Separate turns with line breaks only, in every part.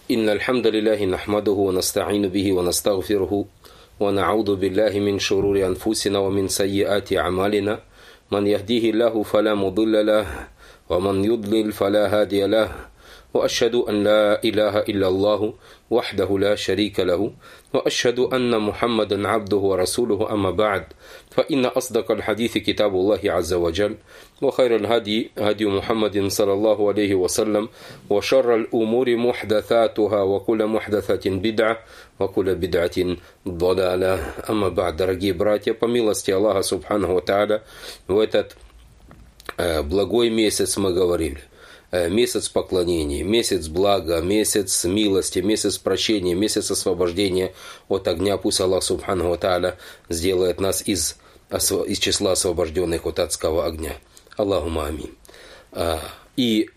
إن الحمد لله نحمده ونستعين به ونستغفره ونعوذ بالله من شرور أنفسنا ومن سيئات أعمالنا من يهديه الله فلا مضل له ومن يضلل فلا هادي له وأشهد أن لا إله إلا الله وحده لا شريك له وأشهد أن محمدا عبده ورسوله أما بعد فإن أصدق الحديث كتاب الله عز وجل وخير الهدي هدي محمد صلى الله عليه وسلم وشر الأمور محدثاتها وكل محدثة بدعة وكل بدعة ضلالة. أما بعد, дорогие братья, по милости Аллаха Субханаху ва Тааля, в этот благой месяц мы говорили. Месяц поклонения, месяц блага, месяц милости, месяц прощения, месяц освобождения от огня. Пусть Аллах Субханаху ва Тааля сделает нас из числа освобожденных от адского огня. Аллахумма амин. И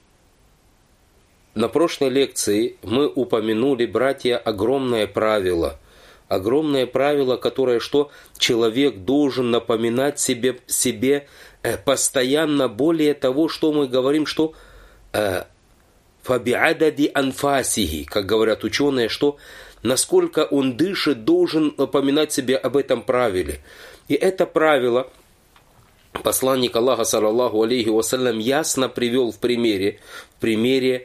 на прошлой лекции мы упомянули, братья, огромное правило, которое что человек должен напоминать себе постоянно. Более того, что мы говорим, что фабиадади анфасихи, как говорят ученые, что насколько он дышит, должен напоминать себе об этом правиле. И это правило посланник Аллаха, саллаллаху алейхи вассалям, ясно привел в примере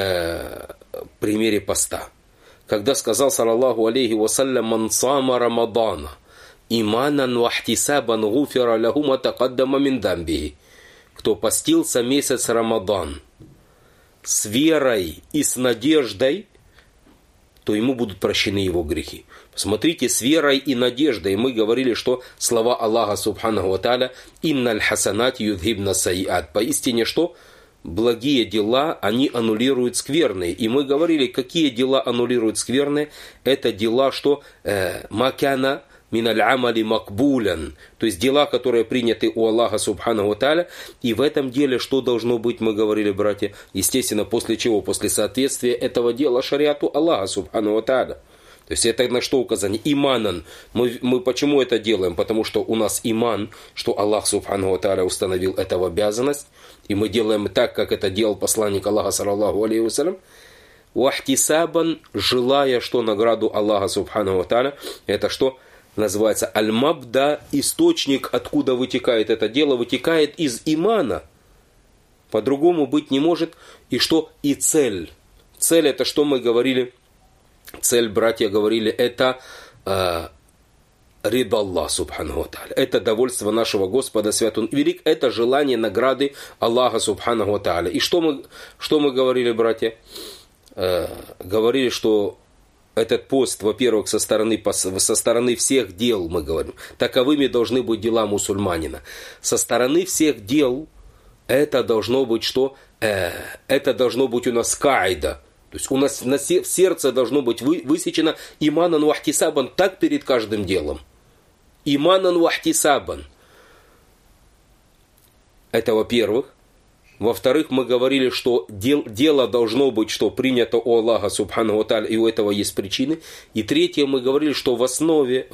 поста. Когда сказал, саллаллаху алейхи вассалям, «Ман сама Рамадана иманан вахтисабан гуфира лаху ма тақаддама мин дамбихи». Кто постился месяц Рамадан с верой и с надеждой, то ему будут прощены его грехи. Посмотрите, с верой и надеждой. Мы говорили, что слова Аллаха Субханаху ва Тааля «Инналь хасанат юдхибна саиат». Поистине, что благие дела, они аннулируют скверные. И мы говорили, какие дела аннулируют скверные. Это дела, что макана миналь амали макбулян, то есть дела, которые приняты у Аллаха Субханаху ва Тааля. И в этом деле что должно быть, мы говорили, братья, естественно, после чего? После соответствия этого дела шариату Аллаха Субханаху ва Тааля. То есть это на что указание? Иманан. Мы почему это делаем? Потому что у нас иман, что Аллах Субханаху ва Тааля установил это в обязанность. И мы делаем так, как это делал посланник Аллаха, саллаллаху алейхи вассалям. Вахтисабан, желая, что награду Аллаха Субханаху ва Тааля, это что? Называется аль-мабда, источник, откуда вытекает это дело, вытекает из имана. По-другому быть не может. И что? И цель. Цель, это что мы говорили? Цель, братья, говорили, это рида Аллах Субханаху ва Тааля. Это довольство нашего Господа, свят Он велик. Это желание награды Аллаха Субханаху ва Тааля. И что мы говорили, братья? Говорили, что этот пост, во-первых, со стороны всех дел, мы говорим, таковыми должны быть дела мусульманина. Со стороны всех дел это должно быть что? Это должно быть у нас кайда. То есть у нас в сердце должно быть высечено иманан вахтисабан, так перед каждым делом. Иманан вахтисабан. Это во-первых. Во-вторых, мы говорили, что дело должно быть, что принято у Аллаха Субханаху ва Тааля, и у этого есть причины. И третье, мы говорили, что в основе,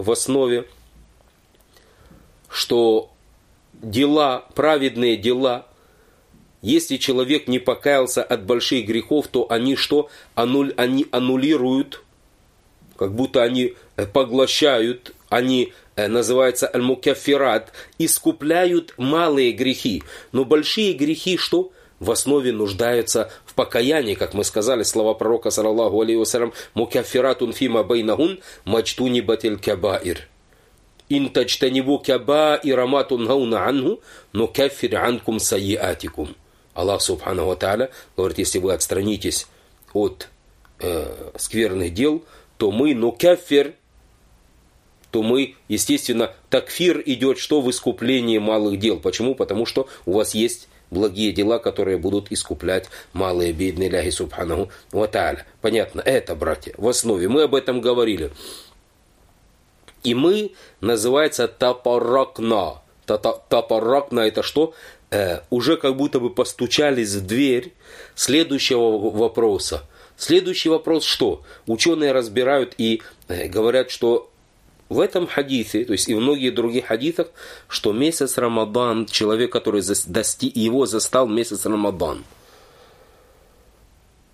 что дела, праведные дела, если человек не покаялся от больших грехов, то они что? Они аннулируют, как будто они поглощают, они, называется аль-мукаффират, искупляют малые грехи. Но большие грехи что? В основе нуждаются в покаянии, как мы сказали, слова пророка, саллаллаху алейхи вассалям, мукаффиратун фима байнахун маджтунибатиль кабаир. Ин тачтанибу кабаира ма тунхауна анху нукаффир анкум сайиатикум. Аллах Субханаху ва Тааля говорит, если вы отстранитесь от скверных дел, то мы нукаффир, то мы, естественно, такфир идет, что в искуплении малых дел. Почему? Потому что у вас есть благие дела, которые будут искуплять малые бедные ляхи Субханаху ва Тааля. Понятно? Это, братья, в основе. Мы об этом говорили. И мы, называется, тапаракна. Тапаракна это что? Уже как будто бы постучались в дверь следующего вопроса. Следующий вопрос что? Ученые разбирают и говорят, что в этом хадисе, то есть и в многих других хадисах, что месяц Рамадан, человек, который его застал месяц Рамадан,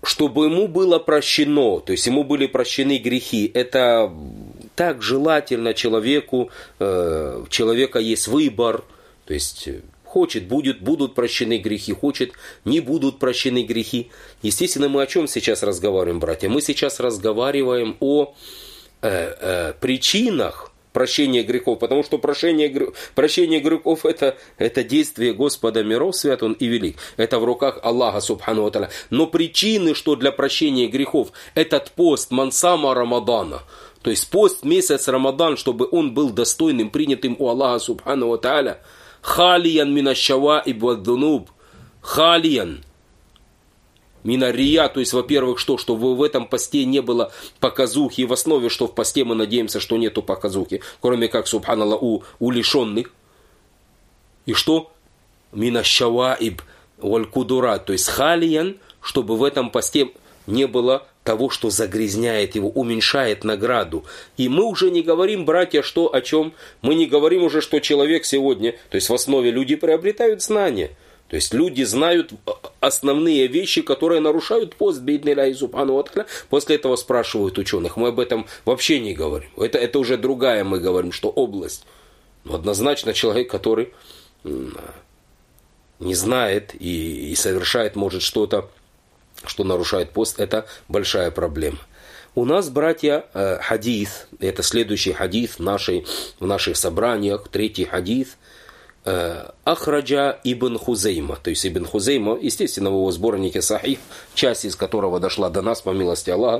чтобы ему было прощено, то есть ему были прощены грехи. Это так желательно человеку, у человека есть выбор, то есть хочет, будут прощены грехи, хочет, не будут прощены грехи. Естественно, мы о чем сейчас разговариваем, братья? Мы сейчас разговариваем о причинах прощения грехов, потому что прощение грехов это действие Господа миров, свят Он и велик. Это в руках Аллаха субхану ва тааля. Но причины, что для прощения грехов, этот пост мансама Рамадана, то есть пост месяц Рамадан, чтобы он был достойным, принятым у Аллаха субхану ва тааля, халиян мина шаваиб ва дунуб, халиян мина рия, то есть, во-первых, что в этом посте не было показухи, и в основе, что в посте мы надеемся, что нету показухи, кроме как, субханаллах, у лишенных. И что? Мина шаваиб валь кудура, то есть халиян, чтобы в этом посте не было того, что загрязняет его, уменьшает награду. И мы уже не говорим, братья, о чем? Мы не говорим уже, что человек сегодня, то есть в основе люди приобретают знания. То есть люди знают основные вещи, которые нарушают пост, биднилляхи субхану ва тааля. После этого спрашивают ученых. Мы об этом вообще не говорим. Это уже другая, мы говорим, что область. Но однозначно человек, который не знает и совершает, может, что-то, что нарушает пост, это большая проблема. У нас, братья, хадис, это следующий хадис в наших собраниях, третий хадис, Ахраджа ибн Хузейма. То есть ибн Хузейма, естественно, в его сборнике Сахих, часть из которого дошла до нас по милости Аллаха.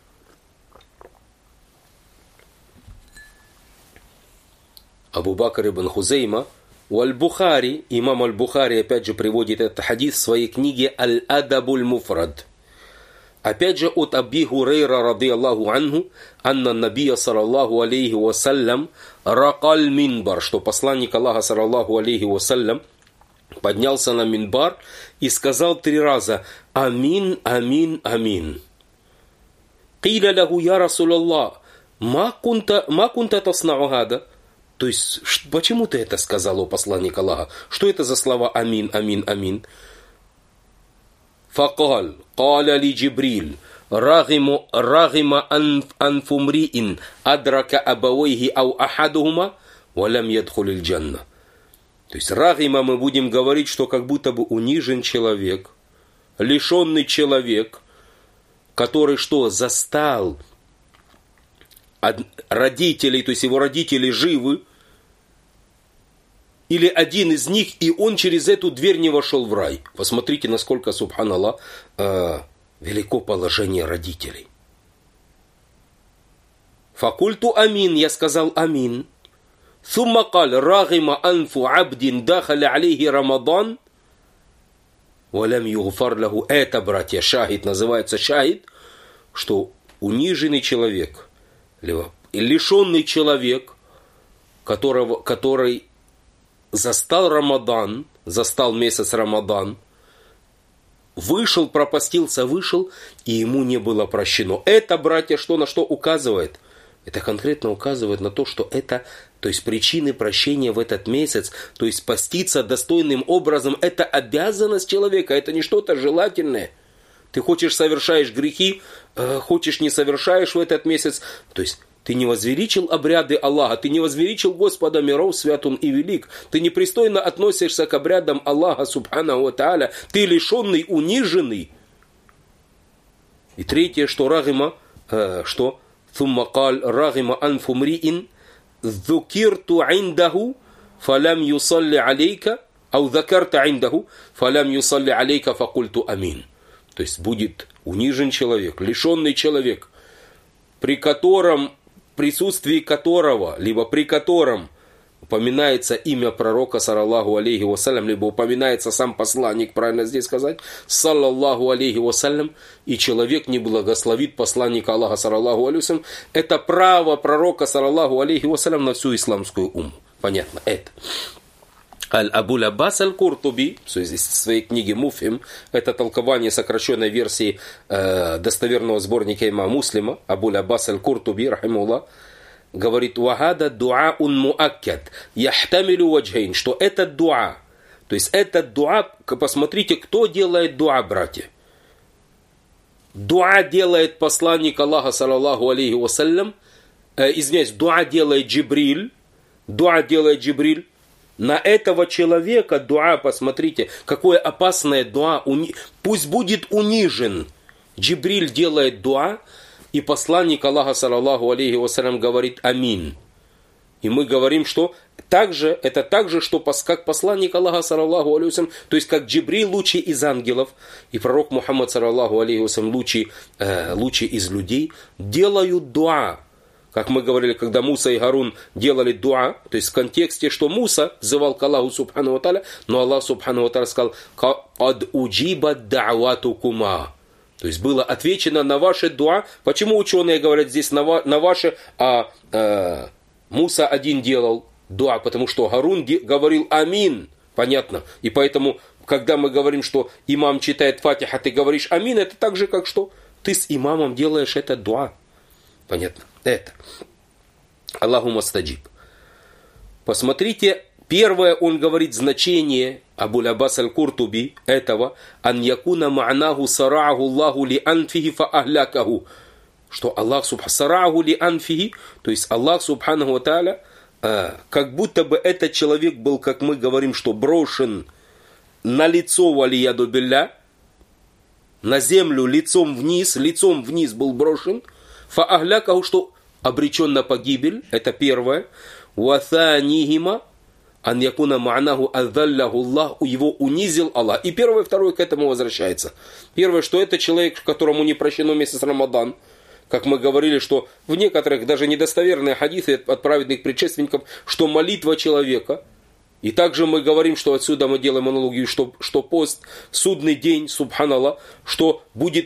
Абу Бакр ибн Хузейма. У Аль-Бухари, имам Аль-Бухари опять же приводит этот хадис в своей книге Аль-Адабуль Муфрад. Опять же от Аби Хурейра ради Аллаху анху, анна набия саллаллаху алейхи вассалям ракаль минбар, что посланник Аллаха саллаллаху алейхи вассалям поднялся на минбар и сказал 3 раза амин, амин, амин. Киля лаху я Расулаллах, ма кунта таснау гада? То есть, почему ты это сказал, о посланник Аллаха? Что это за слова амин, амин, амин? Факал, каля ли Джибриль, рагима анфумриин адрака абавайхи ау ахадухума, валям ядхулиль джанна. То есть, рагима мы будем говорить, что как будто бы унижен человек, лишенный человек, который что, застал родителей, то есть его родители живы, или один из них, и он через эту дверь не вошел в рай. Посмотрите, насколько, субханаллах, велико положение родителей. Факульту амин, я сказал амин. Сумма кал рагима анфу абдин дахаля алейхи Рамадан, валям югфар лаху. Это, братья, шахид, называется шахид, что униженный человек, лишенный человек, который застал Рамадан, застал месяц Рамадан, пропастился, вышел, и ему не было прощено. Это, братья, на что указывает? Это конкретно указывает на то, что это, то есть причины прощения в этот месяц, то есть поститься достойным образом, это обязанность человека, это не что-то желательное. Ты хочешь, совершаешь грехи, хочешь, не совершаешь в этот месяц, то есть ты не возвеличил обряды Аллаха, ты не возвеличил Господа миров, свят Он и велик. Ты непристойно относишься к обрядам Аллаха, субхану ва тааля. Ты лишенный, униженный. И третье, что рагима, что? Thumma qal рагима анфумриин dhukirtu индаху фалям юсалли алейка, ау закарта индаху фалям юсалли алейка факульту амин. То есть будет унижен человек, лишенный человек, при присутствии которого, либо при котором упоминается имя пророка, саллаллаху алейхи вассалям, либо упоминается сам посланник, правильно здесь сказать, саллаллаху алейхи вассалям, и человек не благословит посланника Аллаха, саллаллаху алейхи вассалям, это право пророка, саллаллаху алейхи вассалям, на всю исламскую умму. Понятно, это. Аль-Абуль Аббас Аль-Куртуби, в своей книге Муфхим, это толкование сокращенной версии достоверного сборника имама Муслима, Абуль Аббас Аль-Куртуби, рахимуллах, говорит, «Вахада дуаун муаккад, яхтамилю ваджхейн», что это дуа. То есть это дуа, посмотрите, кто делает дуа, братья. дуа делает посланник Аллаха, саллаллаху алейхи вассалям, дуа делает Джибриль, на этого человека дуа, посмотрите, какое опасное дуа, пусть будет унижен. Джибриль делает дуа, и посланник Аллаха, саллаллаху алейхи вассалям, говорит амин. И мы говорим, что это также, что как посланник Аллаха, саллаллаху алейхи вассалям, то есть как Джибриль лучший из ангелов, и пророк Мухаммад, саллаллаху алейхи вассалям, лучший из людей, делают дуа. Как мы говорили, когда Муса и Гарун делали дуа, то есть в контексте, что Муса взывал к Аллаху субхану ва тааля, но Аллах субхану ва тааля сказал «Кад уджибат да'ватукума». То есть было отвечено на ваше дуа. Почему ученые говорят здесь на ваше, Муса один делал дуа, потому что Гарун говорил амин. Понятно. И поэтому, когда мы говорим, что имам читает фатиха, ты говоришь амин, это так же, как что ты с имамом делаешь это дуа. Понятно. Это. Аллаху мастаджиб. Посмотрите, первое, он говорит значение Абуль Аббас аль-Куртуби этого, ан якуна ма'наху сарa'аху Аллаху ли анфихи фа ахлякаху. Что Аллах сарa'аху ли анфихи, то есть Аллах субханаху ва тааля, как будто бы этот человек был, как мы говорим, что брошен на лицо валияду билля, на землю лицом вниз был брошен, фа ахлякаху, что обречен на погибель, это первое. Ватанихима ан якуна ма'наху азаллаху Аллах, его унизил Аллах. И первое и второе к этому возвращается. Первое, что это человек, которому не прощено месяц Рамадан. Как мы говорили, что в некоторых даже недостоверные хадисы от праведных предшественников, что молитва человека. И также мы говорим, что отсюда мы делаем аналогию, что пост, судный день, субханаллах, что будет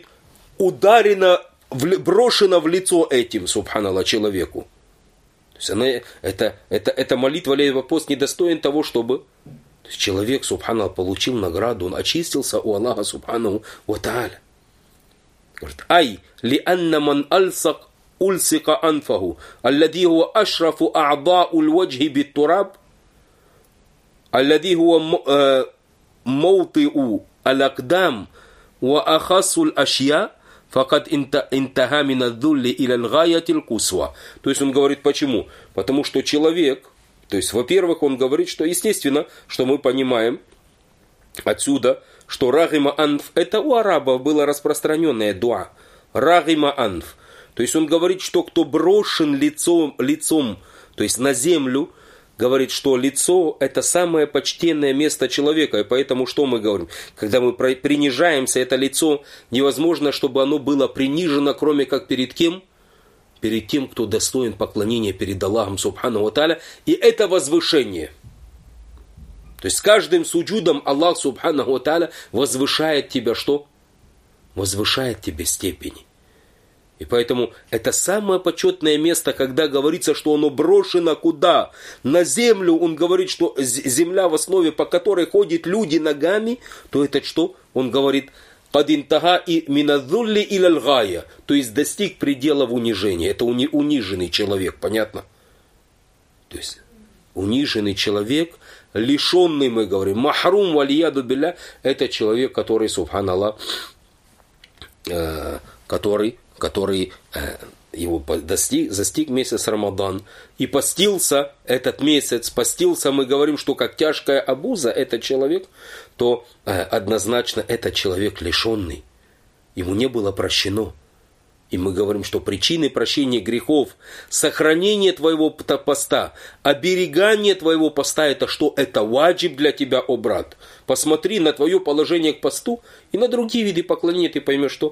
брошено в лицо этим, субханаллах, человеку. То есть эта молитва или пост недостоин того, чтобы человек, субханаллах, получил награду, он очистился у Аллаха, субханаллаху ва тааля. Говорит, ай, ли анна ман ульсика анфаху, аллади хуа ашрафу а'дау лваджхи биттураб, аллади хуа моутиу алякдам, ва ахасу ашья, факад интаха мина дулли иля лгаяти кусва. То есть он говорит, почему? Потому что человек, то есть, во-первых, он говорит, что естественно, что мы понимаем отсюда, что рагима анф, это у арабов было распространенное дуа. Рагима анф. То есть он говорит, что кто брошен лицом, то есть на землю, говорит, что лицо это самое почтенное место человека. И поэтому что мы говорим? Когда мы принижаемся, это лицо невозможно, чтобы оно было принижено, кроме как перед кем? Перед тем, кто достоин поклонения перед Аллахом субхану ва тааля. И это возвышение. То есть с каждым суджудом Аллах субхану ва тааля возвышает тебя что? Возвышает тебе степени. И поэтому это самое почетное место, когда говорится, что оно брошено куда? На землю. Он говорит, что земля, в основе по которой ходят люди ногами, то это что? Он говорит, «Падинтага и минадзулли иля лгая», то есть достиг пределов унижения. Это униженный человек, понятно? То есть униженный человек, лишенный, мы говорим, махрум валияду билля, это человек, который, субханаллах, который его застиг месяц Рамадан и постился этот месяц, мы говорим, что как тяжкая обуза этот человек, то однозначно этот человек лишенный, ему не было прощено. И мы говорим, что причины прощения грехов, сохранение твоего поста, оберегание твоего поста, это что? Это ваджиб для тебя, о брат. Посмотри на твое положение к посту и на другие виды поклонения, ты поймешь, что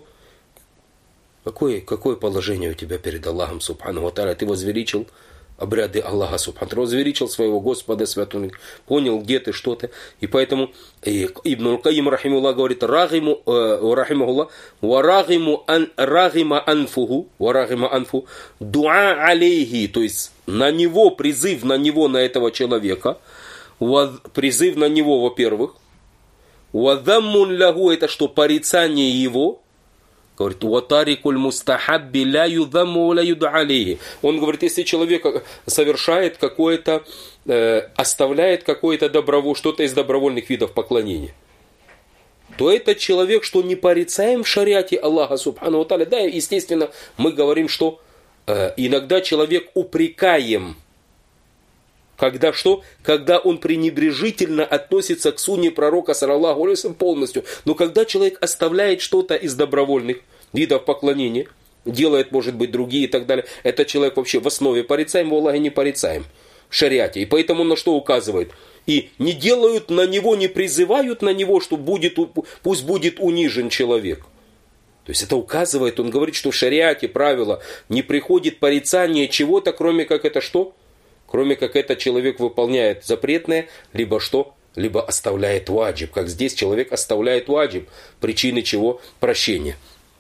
какое положение у тебя перед Аллахом субхану ва тааля. Ты возвеличил обряды Аллаха субхану, ты возвеличил своего Господа святого, понял, где ты, что ты. И поэтому Ибн Аль-Кайим рахимуллах говорит, рахимахуллах, рагима анфуху, дуа алейхи, то есть на него, призыв на него, на этого человека, призыв на него, во-первых, вадаммун лягу, это что, порицание его. Говорит, «Ватарикуль мустахабби ля юдамму ля юд'алейхи». Он говорит, если человек совершает какое-то, оставляет какое-то что-то из добровольных видов поклонения. то этот человек, что не порицаем в шариате Аллаха Субхану ва Тааля. Да, естественно, мы говорим, что иногда человек упрекаем, когда что? Когда он пренебрежительно относится к сунне пророка саллаллаху алейхи ва саллям полностью. Но когда человек оставляет что-то из добровольных видов поклонения, делает, может быть, другие и так далее, этот человек вообще в основе порицаем, в Аллахе не порицаем в шариате. И поэтому на что указывает? И не делают на него, не призывают на него, что пусть будет унижен человек. То есть это указывает, он говорит, что в шариате правило не приходит порицание чего-то, кроме как это что? Кроме как этот человек выполняет запретное, либо что? Либо оставляет ваджиб. Как здесь человек оставляет ваджиб. Причины чего? Прощения.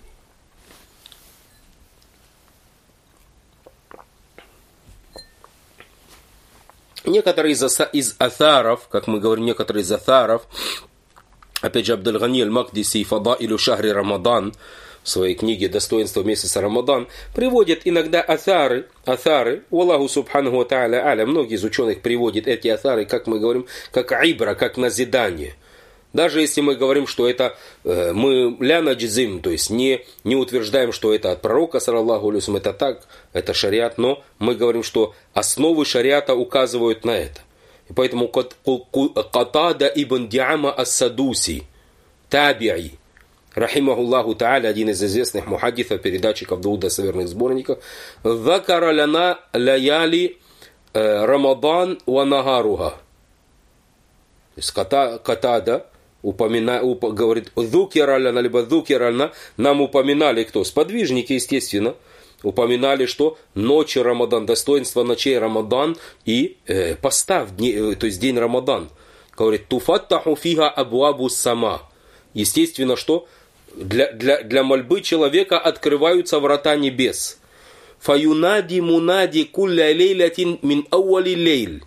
Некоторые из атаров, как мы говорим, некоторые из атаров, опять же, Абдул-Гани аль-Макдиси «Фадаилю шахри Рамадан» в своей книге «Достоинство месяца Рамадан» приводят иногда атары, Аллаху Субханаху ва Тааля аля, многие из ученых приводят эти атары, как мы говорим, как айбра, как назидание. Даже если мы говорим, что это мы ля наджизим, то есть не утверждаем, что это от пророка, саллаллаху алейхи ва саллям, это так, это шариат, но мы говорим, что основы шариата указывают на это. И поэтому Катада ибн Диама ас-Садуси, таби'i, рахимахуллаху та'аля, один из известных мухаддисов, передатчиков двух достоверных сборников, «Закара лана лаяли Рамадан ва нагаруха». То есть Катада говорит, «Зукиралана», либо «Зукиралана», нам упоминали кто? Сподвижники, естественно. Упоминали, что ночи Рамадан, достоинство ночей Рамадан и поста, то есть день Рамадан. Говорит, «Туфаттаху фига абуабу сама». Естественно, что для мольбы человека открываются врата небес. «Фаюнади мунади кулля лейлятин мин ауали лейль».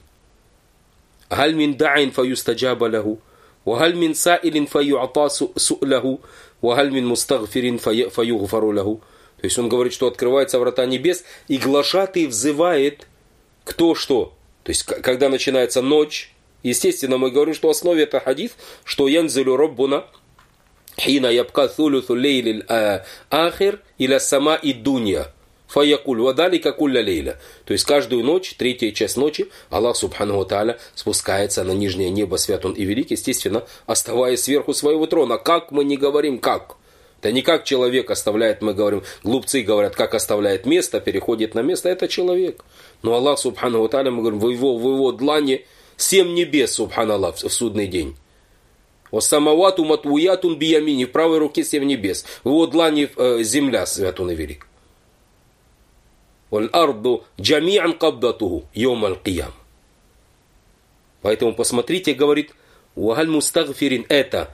«Галь мин да'ин фаюстаджаба лаху». «Вагаль мин саилин фаю'ата су'лаху». «Вагаль мин мустагфирин фаюгфару лаху». То есть он говорит, что открываются врата небес, и глашатый взывает кто что. То есть когда начинается ночь, естественно, мы говорим, что в основе это хадис, что янзилу роббуна хина ябка thuluthu лейлил ахир иля сама и дунья. Фаякуль вадалика кулля лейля. То есть каждую ночь, третья часть ночи, Аллах Субхану ва Тааля спускается на нижнее небо, свят он и велик, естественно, оставаясь сверху своего трона. Как мы не говорим, как? Это не как человек оставляет, мы говорим, глупцы говорят, как оставляет место, переходит на место, это человек. Но Аллах, Субхану ва Тааля, мы говорим, в его длани 7 небес, Субханаллах, в судный день. «Вассамавату матвуятун биямини», в правой руке 7 небес, в его длани земля, свят он и велик. «Валь-арду джами'ан кабдатуху йом аль-киям». Поэтому посмотрите, говорит, «Вагаль мустагфирин», это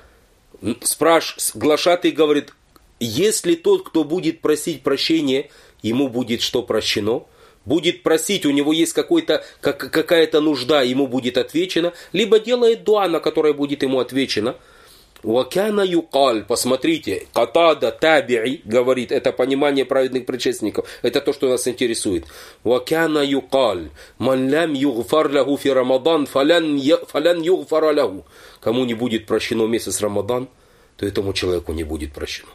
глашатый говорит, если тот, кто будет просить прощения, ему будет что прощено, будет просить, у него есть какая-то нужда, ему будет отвечено, либо делает дуа, на которое будет ему отвечено. «Вакяна юкаль», посмотрите, Катада таби'i говорит, это понимание праведных предшественников, это то, что нас интересует. «Вакяна юкаль, ман лям югфар лаху фи Рамадан, фалян югфара лаху». Кому не будет прощено месяц Рамадан, то этому человеку не будет прощено.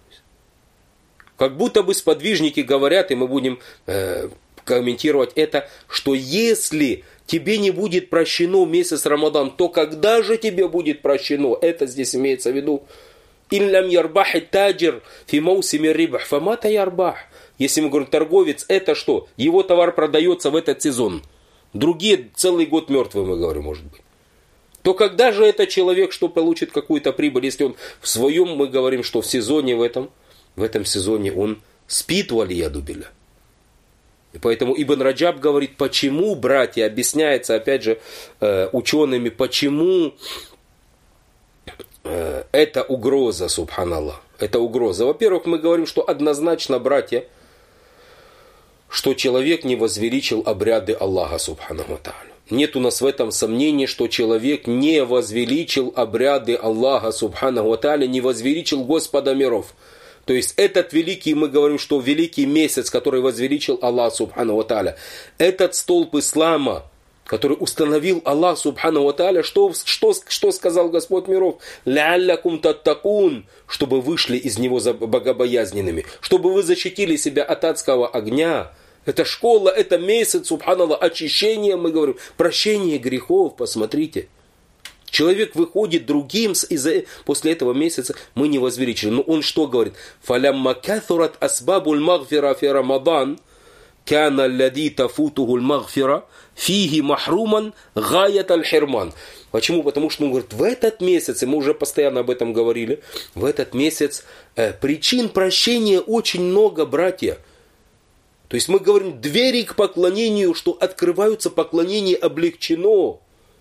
Как будто бы сподвижники говорят, и мы будем комментировать это, что если тебе не будет прощено месяц Рамадан, то когда же тебе будет прощено? Это здесь имеется в виду. «Иллям ярбахи таджир фи маусими рибах, фамата ярбах». Если мы говорим, торговец, это что? Его товар продается в этот сезон. Другие целый год мертвые, мы говорим, может быть. То когда же этот человек, что получит какую-то прибыль, если он в своем, мы говорим, что в сезоне в этом сезоне он спит, валияду билля. И поэтому Ибн Раджаб говорит, почему, братья, объясняется, опять же, учеными, почему это угроза, субханаллах. Это угроза. Во-первых, мы говорим, что однозначно, братья, что человек не возвеличил обряды Аллаха, субханаху ва тааля. Нет у нас в этом сомнений, что человек не возвеличил обряды Аллаха, субханаху ва тааля, не возвеличил Господа миров. То есть этот великий, мы говорим, что великий месяц, который возвеличил Аллах, субхану ва тааля, этот столб ислама, который установил Аллах Субхану ва Тааля, что сказал Господь миров? «Ляллякум таттакун», чтобы вышли из него богобоязненными, чтобы вы защитили себя от адского огня. Это школа, это месяц, субханаллах, очищения, мы говорим, прощение грехов, посмотрите. Человек выходит другим, после этого месяца мы не возвеличили. Но он что говорит? «Фалямма каthурат асбабуль магфира фи Рамадан, кана лади тафутухуль магфира, фиги махруман гаят аль-хирман». Почему? Потому что он говорит, в этот месяц, и мы уже постоянно об этом говорили, в этот месяц причин прощения очень много, братья. То есть мы говорим, двери к поклонению, что открываются, поклонение облегчено.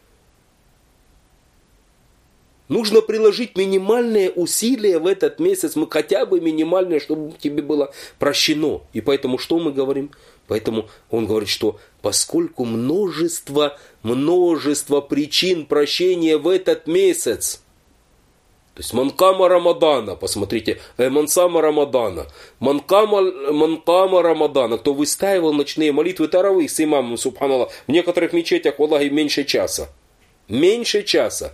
Нужно приложить минимальные усилия в этот месяц, мы хотя бы минимальные, чтобы тебе было прощено. И поэтому что мы говорим? Поэтому он говорит, что поскольку множество причин прощения в этот месяц, то есть манкама Рамадана, посмотрите, мансама Рамадана, манкама Рамадана, кто выстаивал ночные молитвы таравих с имамом, субханаллах, в некоторых мечетях, валлахи, меньше часа. Меньше часа.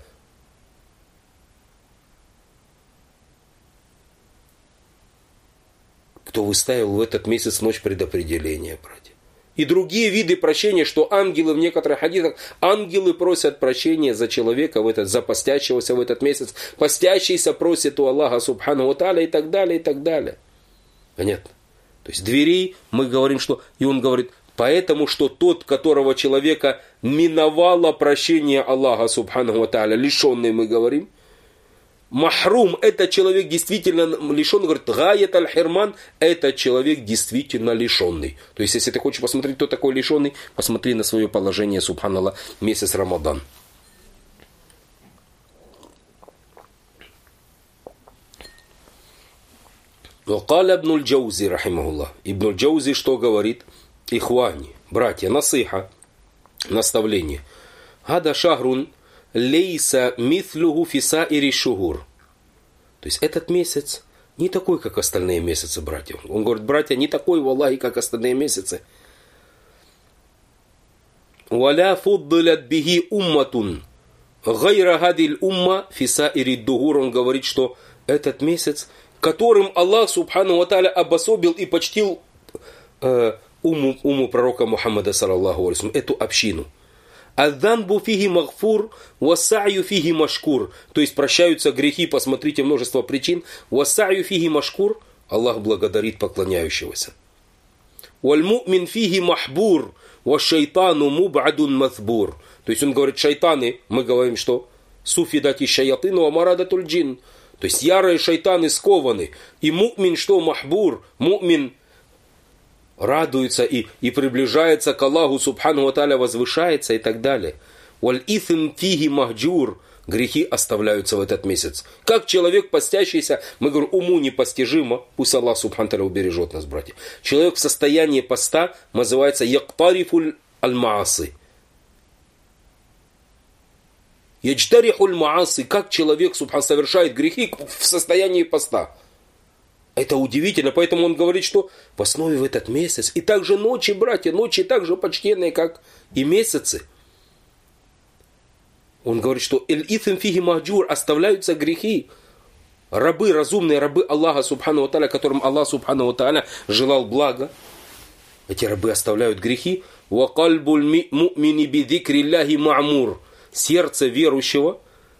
Кто выставил в этот месяц ночь предопределения, братья. И другие виды прощения, что ангелы в некоторых хадисах, ангелы просят прощения за человека, за постящегося в этот месяц. Постящийся просит у Аллаха Субхану ва Тааля и так далее, и так далее. Понятно? То есть дверей мы говорим, что... И он говорит, поэтому, что тот, которого человека миновало прощение Аллаха Субхану ва Тааля, лишенный, мы говорим, махрум, это человек действительно лишенный, говорит, гаят аль-хирман, это человек действительно лишенный. То есть, если ты хочешь посмотреть, кто такой лишенный, посмотри на свое положение, субханаллах, месяц Рамадан. Вакаля ибн аль-Джаузи, рахимахуллах. Ибн аль-Джаузи что говорит? Ихвани, братья, насыха, наставление. Хада шахрун лейса мithluhu фисаири шугур. То есть этот месяц не такой, как остальные месяцы, братья. Он говорит, братья, не такой, валлахи, как остальные месяцы. Валя фуддилят биги умматун гайра гадиль умма фисаири дугур. Он говорит, что этот месяц, которым Аллах Субхану ва Тааля обособил и почтил уму пророка Мухаммада, саллаллаху алейхи, эту общину. Адданбу фиги магфур, вассаю фиги машкур. То есть прощаются грехи, посмотрите, множество причин. Вассаю фиги машкур, Аллах благодарит поклоняющегося. Вальмумин фиги махбур, вашайтану мубадун мазбур. То есть он говорит, шайтаны, мы говорим, что суфидати шаятину амарадатуль джин. То есть ярые шайтаны скованы. И мумин что махбур, мумин радуется и приближается к Аллаху Субхану ва Тааля, возвышается и так далее. Валь итhm фиги махджур. Грехи оставляются в этот месяц. Как человек постящийся, мы говорим, уму непостижимо, пусть Аллах Субхану ва Тааля убережет нас, братья. Человек в состоянии поста называется яктарифуль аль-маасы. Яджтарихуль маасы. Как человек, субхан, совершает грехи в состоянии поста. Это удивительно, поэтому он говорит, что в основе в этот месяц, и также ночи, братья, ночи также почтенные, как и месяцы. Он говорит, что эль-итhm фиги махджур, оставляются грехи. Рабы, разумные рабы Аллаха Субхану ва Тааля, которым Аллах Субхану ва Тааля желал блага, эти рабы оставляют грехи. Ва кальбуль му'мини бидикрилляхи ма'мур. Сердце верующего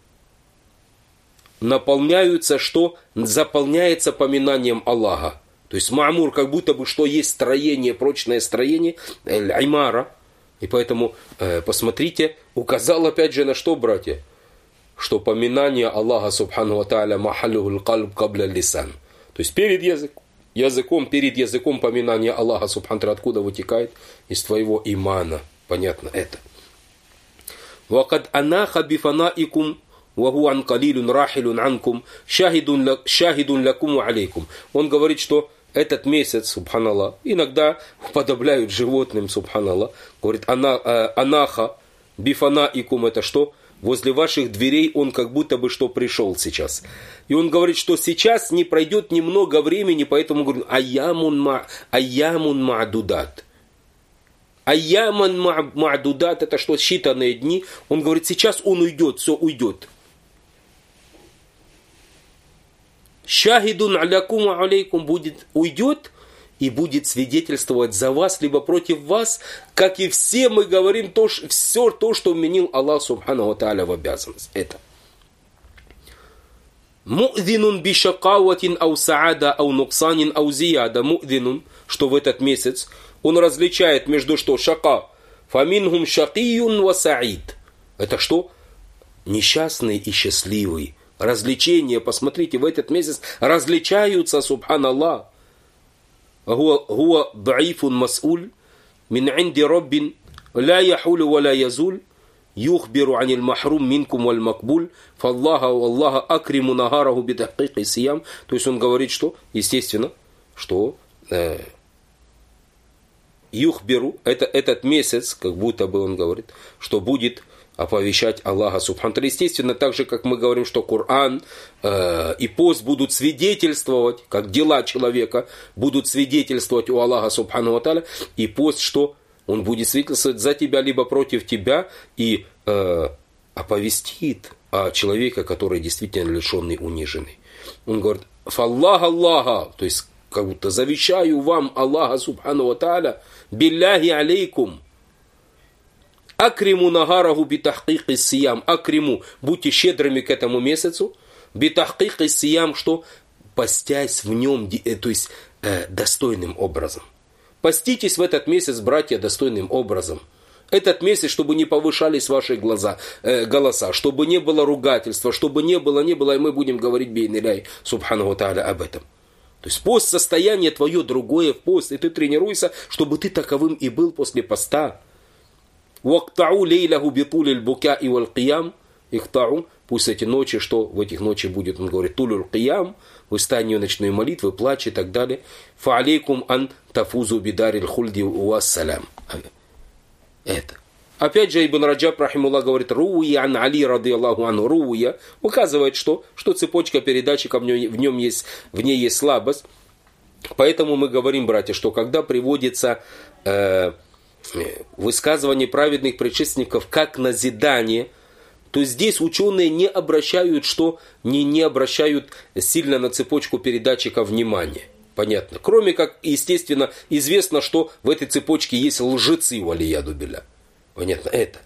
наполняются, что заполняется поминанием Аллаха. То есть ма'мур, как будто бы что есть строение, прочное строение, аль-имара. И поэтому, посмотрите, указал опять же на что, братья? Что поминание Аллаха Субхану ва Тааля махалюхуль кальб кабля лисан. То есть перед языком поминание Аллаха Субхану ва Тааля откуда вытекает? Из твоего имана. Понятно это. وَقَدْ أَنَاخَ بِفَنَائِكُمْ وَهُوَ عَنْ قَلِيلٌ رَاحِلٌ عَنْكُمْ شَاهِدٌ لَكُمْ وَعَلَيْكُمْ. Он говорит, что этот месяц, субханаллах, иногда уподобляют животным, субханаллах. Говорит, анаха бифанаикум, это что? Возле ваших дверей он как будто бы что пришел сейчас. И он говорит, что сейчас не пройдет немного времени, поэтому говорит, айямун ма'дудат. Айяман ма'дудат, это что, считанные дни. Он говорит, сейчас он уйдет, все уйдет. Шахидун алякум алейкум, уйдет и будет свидетельствовать за вас, либо против вас, как и все мы говорим, все то, что вменил Аллах субхану ва тааля в обязанность. Это. Му'динун бишакаватин ау саада ау нуксанин ау зияда. Му'динун, что в этот месяц он различает между что? Шака. Фаминхум шакиюн ва саид. Это что? Несчастный и счастливый. Развлечения, посмотрите, в этот месяц различаются, субханаллах. Хуа даифун мас'уль мин инди роббин ла яхулю ва ла язуль юхбиру анил махрум минкум валь макбуль фаллаха валлаха акриму нагараху бидахкики сиям. То есть он говорит, что, естественно, что юхбиру, этот месяц, как будто бы он говорит, что будет оповещать Аллаха субхану. Естественно, так же, как мы говорим, что Коран и пост будут свидетельствовать, как дела человека будут свидетельствовать у Аллаха субхану ва тааля, и пост, что он будет свидетельствовать за тебя, либо против тебя, и оповестит о человеке, который действительно лишенный, униженный. Он говорит, фаллах Аллаха, то есть, как будто завещаю вам Аллаха субхану ва тааля, билляхи алейкум, акриму нагараху битахкики сиям. Акриму, будьте щедрыми к этому месяцу. Битахкики сиям, что постясь в нем, то есть достойным образом. Поститесь в этот месяц, братья, достойным образом. Этот месяц, чтобы не повышались ваши голоса, чтобы не было ругательства, чтобы не было, и мы будем говорить бейниляй, субхану ва тааля, об этом. То есть пост, состояние твое другое в пост, и ты тренируйся, чтобы ты таковым и был после поста. Вактау лейлаху битулиль бука и валь киям. Ихтау, пусть эти ночи, что в этих ночи будет, он говорит, тулюль киям, выстанию ночной молитвы, плач и так далее. Фа алейкум ан тафузу бидариль хульди уассалям. Это. Опять же, Ибн Раджаб, рахимуллах, говорит, руя ан Али, рады Аллаху анху, руя, указывает, что цепочка передатчика, в ней есть слабость. Поэтому мы говорим, братья, что когда приводится высказывание праведных предшественников как назидание, то здесь ученые не обращают, не обращают сильно на цепочку передатчика внимания. Понятно. Кроме как, естественно, известно, что в этой цепочке есть лжецы, валияду билля. Понятно, это.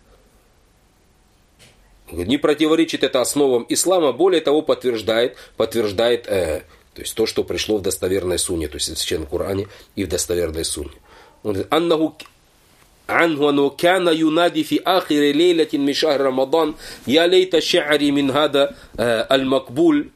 Не противоречит это основам ислама, более того, подтверждает то есть то, что пришло в достоверной сунне, то есть в Священном Коране и в достоверной сунне. Он говорит, عنه أنه كان ينادي في آخر ليلة من شهر رمضان يا ليت شعري من هذا المقبول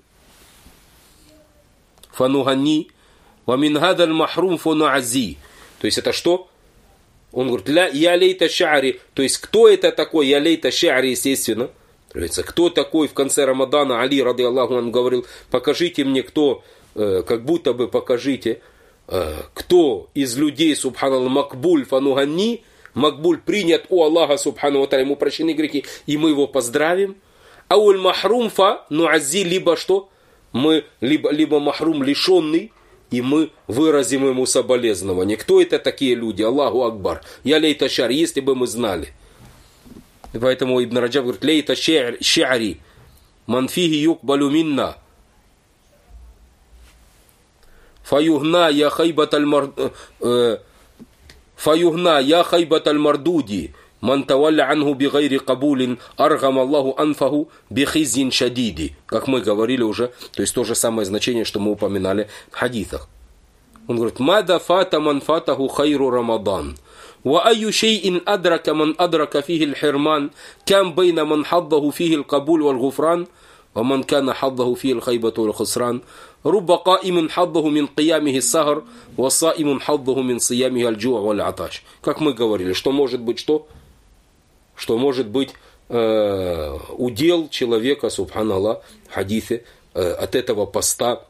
فنهني ومن هذا المحروم فنعزي. То есть это что? Он говорит, я лейта ша'ри, то есть кто это такой? Я лейта ша'ри, естественно. Кто такой в конце Рамадана? Али, рады Аллаху, он говорил, покажите мне, кто, как будто бы покажите, кто из людей, субханаллах, макбуль фануганни, макбуль принят у Аллаха, субхану ва тааля, ему прощены грехи, и мы его поздравим. Ауль махрум фа нуаззи, либо что? Мы, либо махрум лишенный, и мы выразим ему соболезнование. Кто это такие люди? Аллаху Акбар. Я лейта шар, если бы мы знали. И поэтому Ибн Раджаб говорит, лейта ша'ри, манфихи юкбалю минна. Фаюгна я хайбат аль-мардуди, ман тавалля анху бигайри кабулин, аргам Аллаху анфаху бихизин шадиди. Как мы говорили уже, то есть то же самое значение, что мы упоминали в хадисах. Он говорит, мада фата ман фатаху хайру Рамадан. Ва айю шейин адрака ман адрака фихи аль-хирман, кам байна ман хаддаху фихи аль-кабуль валь-гуфран, ва ман кана хаддаху фихи аль-хайбату валь-хусран. رب قائم حظه من قيامه السهر وصائم حظه من صيامه الجوع والعطش. Как мы говорили, что может быть что может быть удел человека, субханаллах, в хадисе от этого поста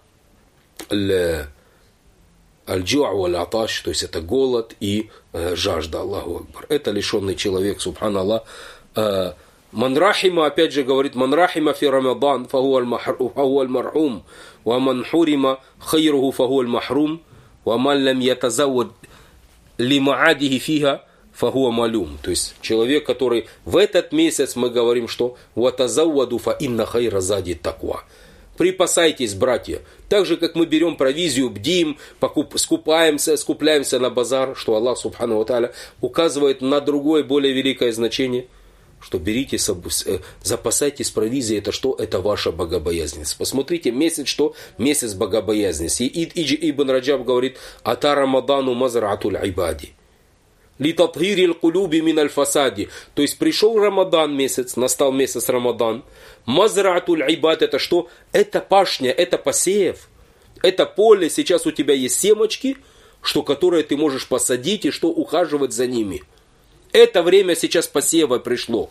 аль-джу'а валь-аташ, то есть это голод и жажда. Аллаху Акбар. Это лишенный человек, субханаллах. Ман рахима, опять же говорит, ман рахима фи Рамадан, фахуа аль-мархум, ва ман хурима хайруху фахуа аль-махрум, ва ман лам ятазаввад ли маадихи фиха, фагуа малюм. То есть человек, который в этот месяц, мы говорим, что ватазавваду фа инна хайра зади таква. Припасайтесь, братья. Так же, как мы берем провизию, бдим, скупляемся на базар, что Аллах Субхану ва Тааля указывает на другое, более великое значение, что берите, запасайтесь провизией. Это что? Это ваша богобоязненность. Посмотрите, месяц что? Месяц богобоязненности. И Ибн Раджаб говорит, ата Рамадану мазратуль айбади. Литатхирил кулюби миналь фасади. То есть пришел Рамадан месяц, настал месяц Рамадан. Мазратуль айбад это что? Это пашня, это посев. Это поле, сейчас у тебя есть семечки, которые ты можешь посадить и что ухаживать за ними. Это время сейчас посева пришло.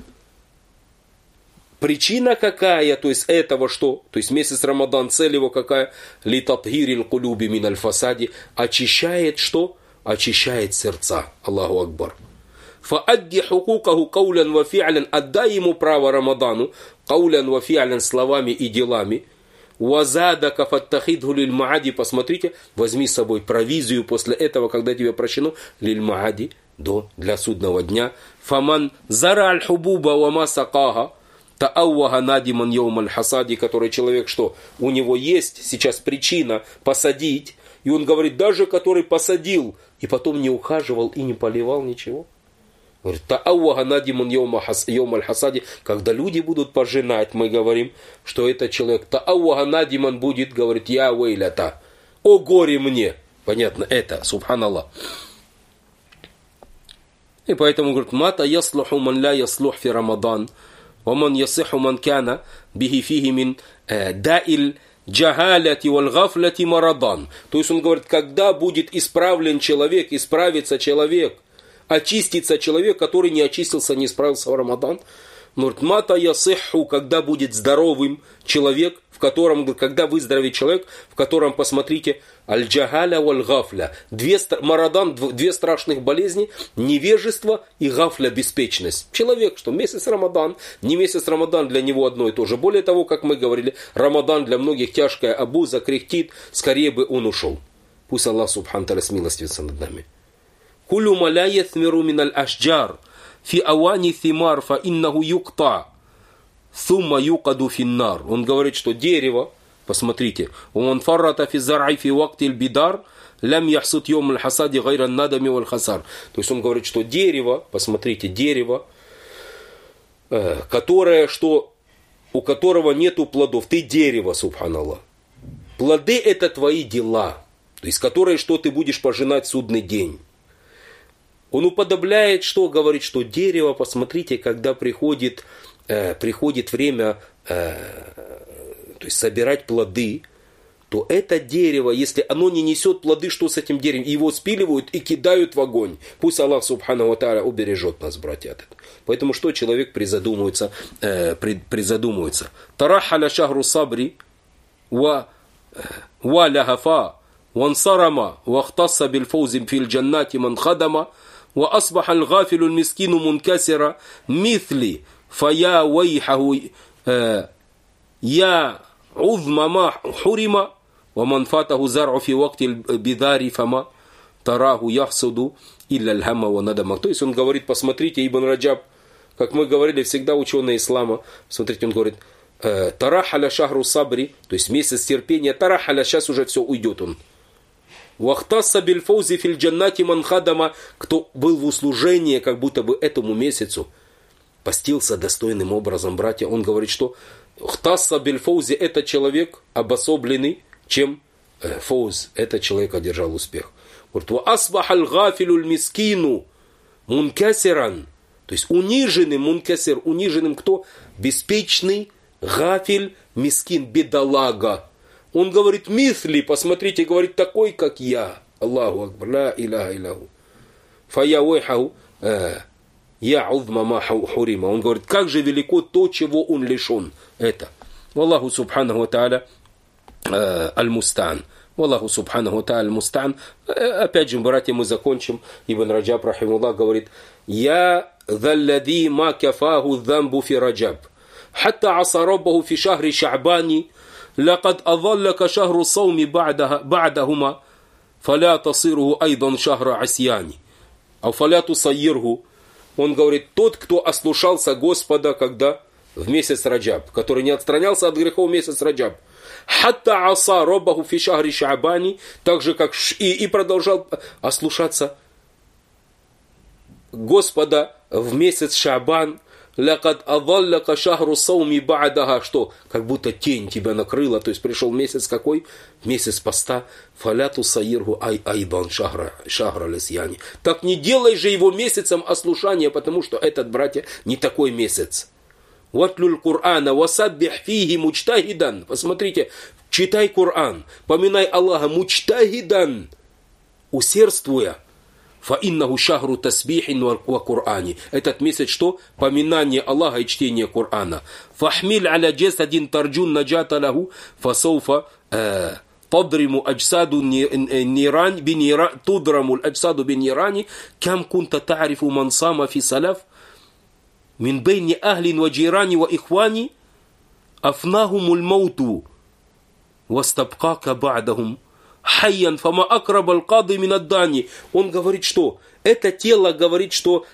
Причина какая, то есть этого что? То есть месяц Рамадан, цель его какая? Литатхирил кулюби миналь фасади. Очищает что? Очищает сердца. Аллаху Акбар. Фаадди хукукаху каулян ва фи'лян. Отдай ему право Рамадану. Каулян ва фи'лян, словами и делами. Вазадака фаттахидху лиль маади. Посмотрите, возьми с собой провизию после этого, когда тебе прощено. Лиль маади, для судного дня. Фаман зара аль хубуба ва ма сакаха. Таауаха надиман йоум аль хасади. Который человек что? У него есть сейчас причина посадить. И он говорит, даже который посадил, и потом не ухаживал и не поливал ничего. Говорит, таауаха надимун йоум аль хасади. Когда люди будут пожинать, мы говорим, что этот человек, таауаха надиман будет, говорит, я вейлята. О горе мне. Понятно, это, субханаллах. И поэтому говорит, мата яслуху ман ля яслух фи Рамадан. Ваман ясиху ман кяна бихи фихи мин даиль джахаляти валь гафляти марадан. То есть он говорит, когда будет исправлен человек, исправится человек, очистится человек, который не очистился, не исправился в Рамадан. Говорит, мата ясиху, когда будет здоровым человек, в котором, когда выздоровеет человек, в котором, посмотрите, аль-джахаля валь-гафля. Марадан, две страшных болезни, невежество и гафля, беспечность. Человек, что месяц Рамадан, не месяц Рамадан для него одно и то же. Более того, как мы говорили, Рамадан для многих тяжкая обуза, кряхтит, скорее бы он ушел. Пусть Аллах Субхану Тааля смилостивится над нами. Кулю маля яthмиру миналь ашджар фи ауани thимар фа иннаху юкта сумма юкаду финнар. Он говорит, что дерево, посмотрите, он фаррата фи зарай фи вактиль бидар лям яхсут йом аль хасади гайран надами валь хасар. То есть он говорит, что дерево, посмотрите, дерево, которое, что, у которого нету плодов. Ты дерево, субханаллах. Плоды это твои дела, то есть которые, что ты будешь пожинать в судный день. Он уподобляет, что говорит, что дерево, посмотрите, когда приходит время то есть собирать плоды, то это дерево, если оно не несет плоды, что с этим деревом? Его спиливают и кидают в огонь. Пусть Аллах Субхану ва Тааля убережет нас, братья. Поэтому что человек призадумывается? Тарахаля шахру сабри ва ляхафа вансарама вахтасса бильфаузи фил джаннати ман хадама ва асбаха аль-гафилу аль-мискину мункасира мithли фая вайхаху я عظم ما حرم ومن فاته زرع في وقت البذار فما تراه يحصد إلا الهم وندم. То есть он говорит, посмотрите, Ибн Раджаб, как мы говорили, всегда ученые ислама, смотрите, он говорит, тарахаля шахру сабри, то есть месяц терпения, тарахаля, сейчас уже все уйдет он. Вахтасса бильфаузи фил джаннати ман хадама, кто был в услужении, как будто бы этому месяцу постился достойным образом, братья. Он говорит, что Хтасса бильфаузи, это человек обособленный, чем фауз, это человек одержал успех. Говорит, ва асбахаль гафилю мискину мункасиран, то есть униженным, мункасир, униженным кто? Беспечный, гафиль, мискин, бедолага. Он говорит, мисли, посмотрите, говорит, такой, как я. Аллаху акбар, ла иляха илляху. Фая вайхаху я узма ма хурима. Он говорит, как же велико то, чего он лишен. Это. Валлаху субханаху ва тааля аль-мустан. Валлаху субханаху ва тааля аль-мустан. Опять же, братья, мы закончим. Ибн Раджаб, рахимуллах, говорит, я заллади ма кафаху замбу фи Раджаб. Хатта аса раббаху фи шахри ша'бани. Лакад азаллака шахру сауми ба'дахума. Фаля тасируху айдан шахра асьяни. Ауфаляту саиргу. Он говорит, тот, кто ослушался Господа, когда в месяц Раджаб, который не отстранялся от грехов в месяц Раджаб. Хатта аса робаху фи шахри шаабани, так же как и продолжал ослушаться Господа в месяц Шаабан. Лякад авалляка шахру сауми ба'даха, что как будто тень тебя накрыла, то есть пришел месяц какой? Месяц поста. Фаляту саиргу айдан шахра лисьяни. Так не делай же его месяцем ослушания, потому что этот, братья, не такой месяц. Ватлюль Кур'ана васаббих фиги мучтахидан. Посмотрите, читай Коран, поминай Аллаха мучтахидан, усердствуя. Фаиннаху шахру тасбихин ва Кур'ани. Этот месяц что? Поминание Аллаха и чтение Корана. Фахмиль аля джасадин тарджун наджата лаху фасауфа тадриму аджсаду ниран биниран tudраму аджсаду бинирани кам кунта та'рифу ман сама фи салаф мин бейни ахлин ва джирани ва ихвани афнахумул мауту вастабкака ба'дахум хайян фама акрабал кады минаддани. Он говорит, что это тело говорит, что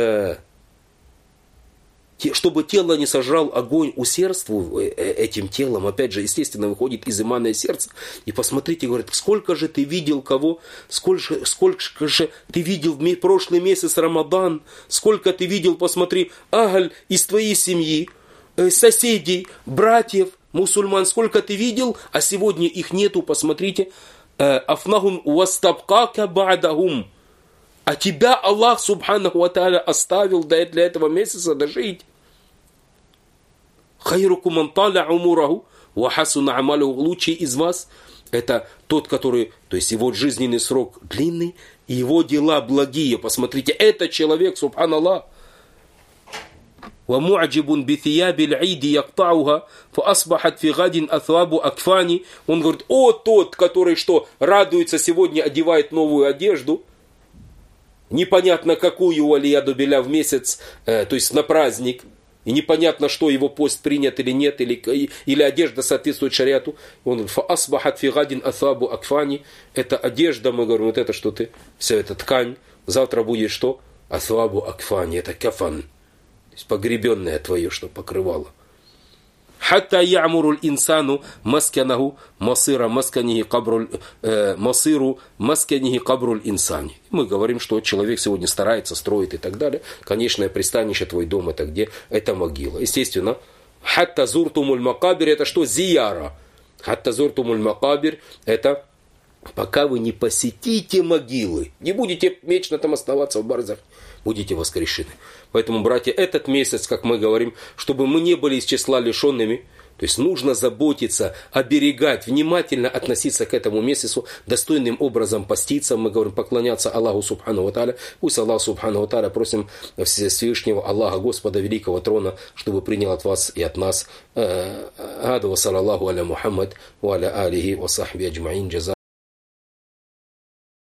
чтобы тело не сожрал огонь, усердствуй этим телом, опять же, естественно, выходит из иманное сердце. И посмотрите, говорит, сколько же ты видел кого, сколько же ты видел в прошлый месяц Рамадан, сколько ты видел, посмотри, агаль из твоей семьи, соседей, братьев, мусульман, сколько ты видел, а сегодня их нету, посмотрите. Афнахум вастабкака ба'дахум. А тебя Аллах субханаху ва тааля оставил для этого месяца дожить. Хайрукум ман таля умураху ва хасуна амалуху. Лучший из вас это тот, который, то есть его жизненный срок длинный, и его дела благие. Посмотрите, этот человек, субханаллах, ومعجب بثياب العيد يقطعها فأصبحت في غد أثواب أكفاني. Он говорит, о тот, который что, радуется сегодня, одевает новую одежду, непонятно какую валияду биля в месяц, то есть на праздник, и непонятно, что его пост принят или нет, или одежда соответствует шариату. Он говорит, فأصبحت في غد أثواب أكفاني. Это одежда, мы говорим, вот это что ты, вся эта ткань, завтра будет что? Аthwabу акфани, это кафан. Погребенное твое, что покрывало. Хатта ямуру инсану масканаху масира масканихи кабруль масиру масканихи кабруль инсани. Мы говорим, что человек сегодня старается, строит и так далее. Конечное пристанище, твой дом, это где? Это могила. Естественно, хатта зуртумуль макабир, это что? Зияра. Хатта зуртумуль макабир, это пока вы не посетите могилы, не будете вечно там оставаться в барзах, будете воскрешены. Поэтому, братья, этот месяц, как мы говорим, чтобы мы не были из числа лишенными, то есть нужно заботиться, оберегать, внимательно относиться к этому месяцу, достойным образом поститься, мы говорим, поклоняться Аллаху Субхану ва Тааля. Пусть Аллах Субхану ва Тааля, просим Всевышнего Аллаха, Господа Великого Трона, чтобы принял от вас и от нас. Аду ва салаллаху аля Мухаммад ва аля алихи ва сахби аджмаин.